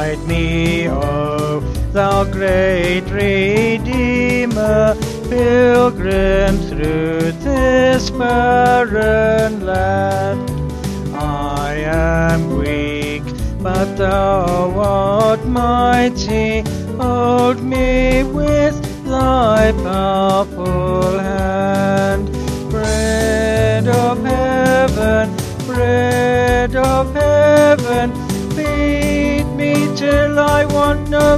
Guide me, O thou great Redeemer, pilgrim through this barren land. I am weak, but thou art mighty. Hold me with thy powerful hand. Bread of heaven, bread of heaven, feed me till I want no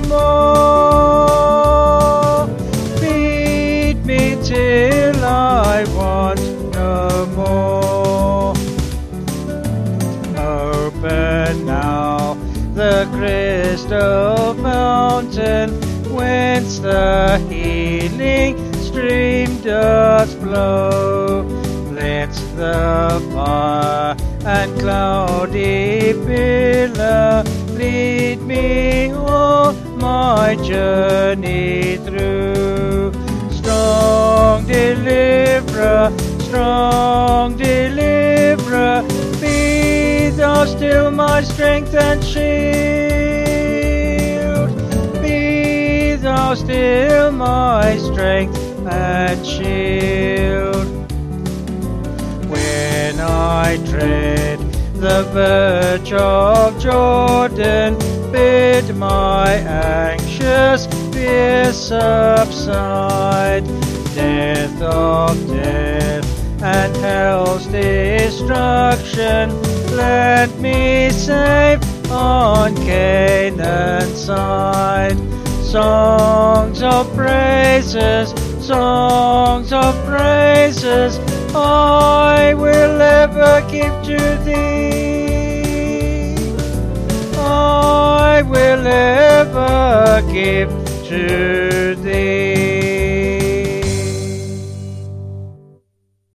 more. Feed me till I want no more. Open now the crystal fountain, whence the healing stream doth flow. Let the fire and cloudy pillar lead me all my journey through. Strong deliverer, be thou still my strength and shield. Be thou still my strength and shield. When I tread the verge of Jordan, bid my anxious fear subside. Death of death and hell's destruction, let me safe on Canaan's side. Songs of praises, I will ever give to thee. I will ever give to